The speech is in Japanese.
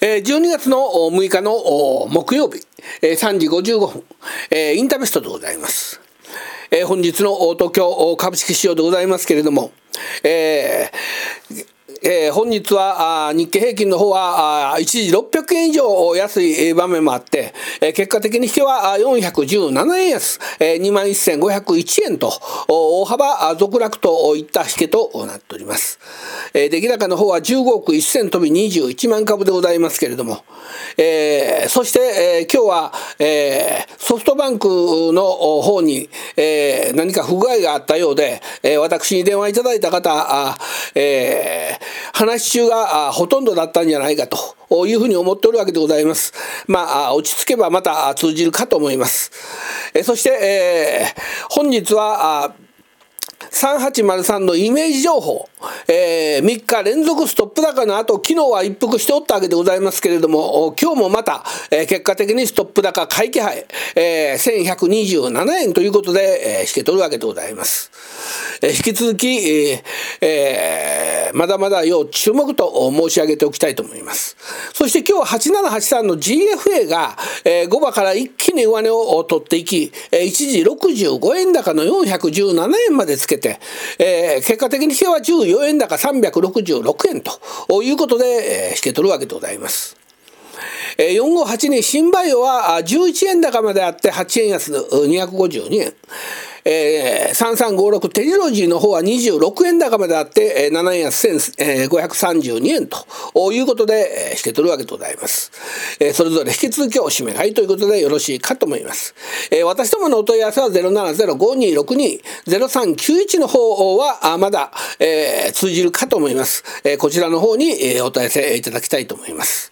12月の6日の木曜日、3時55分、インターベストでございます。本日の東京株式市場でございますけれども、本日は日経平均の方は一時600円以上安い場面もあって、結果的に引けは417円安、21,501 円と大幅続落といった引けとなっております。出来高の方は15億1000飛び21万株でございますけれども、そして、今日は、ソフトバンクの方に、何か不具合があったようで、私に電話いただいた方、話し中がほとんどだったんじゃないかというふうに思っておるわけでございます。落ち着けばまた通じるかと思います。そして、本日は3803のイメージ情報、3日連続ストップ高の後、昨日は一服しておったわけでございますけれども、今日もまた、結果的にストップ高買い気配、1127円ということで、引け取るわけでございます。引き続き、まだまだ要注目と申し上げておきたいと思います。そして今日は8783の GFA が、5場から一気に上値を取っていき、一時65円高の417円までつけて、結果的に引けは14円高366円ということで、引け取るわけでございます。4582新バイオは11円高まであって8円安252円。3356テリロジーの方は26円高まであって7円安1532円ということで引け取るわけでございます。それぞれ引き続きお締め買いということでよろしいかと思います。私どものお問い合わせは 070-5262-0391 の方はまだ通じるかと思います。こちらの方にお問い合わせいただきたいと思います。